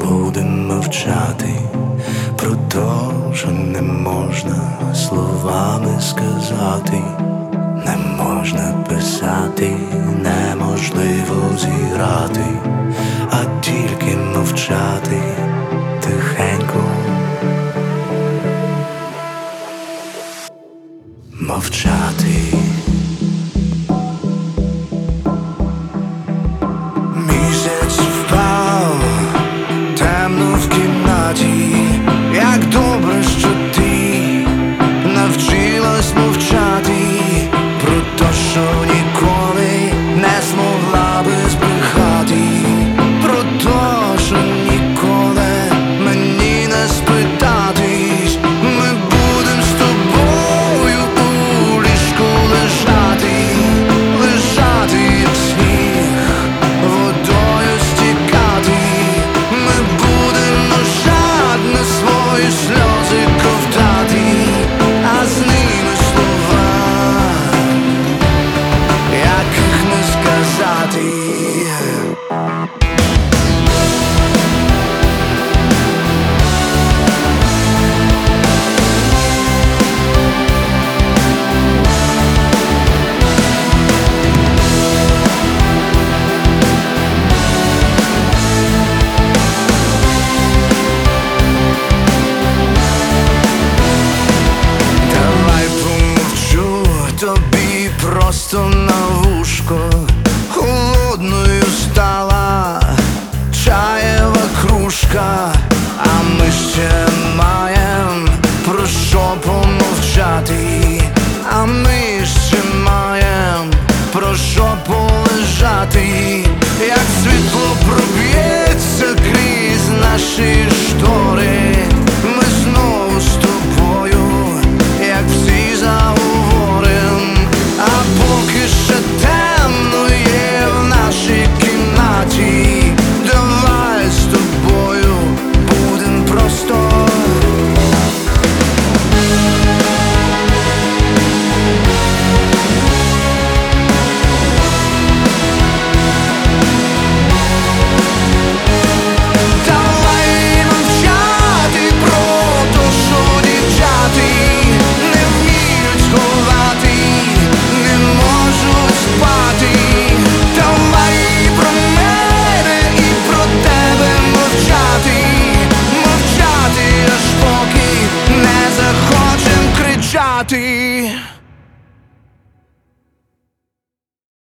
будем мовчати про то, що не можна словами сказати, не можна писати, неможливо зіграти, а тільки мовчати тихенько. Мовчати. Місяць впав темно в кімнаті. Як добре, що ти навчилась мовчати про те, що ніколи не змогла би збрехати, про те, що ніколи мені не спитатись. Ми будем з тобою у ліжку лежати, лежати як сніг, водою стікати. Ми будемо жадно свої сльози ковтати, а з ними слова, яких не сказати. Тобі просто на вушко, холодною стала чаєва кружка, а ми ще маєм про що помовчати, а ми ще маєм про що полежати. Як світло проб'ється крізь наші штори, ми знову з тобою, як всі заговорим. А поки ще темно є в нашій кімнаті, давай з тобою будем просто. Давай мовчати про то, що дівчати не вміють сховати, не можуть спати. Давай про мене і про тебе мовчати, мовчати, аж поки не захочем кричати.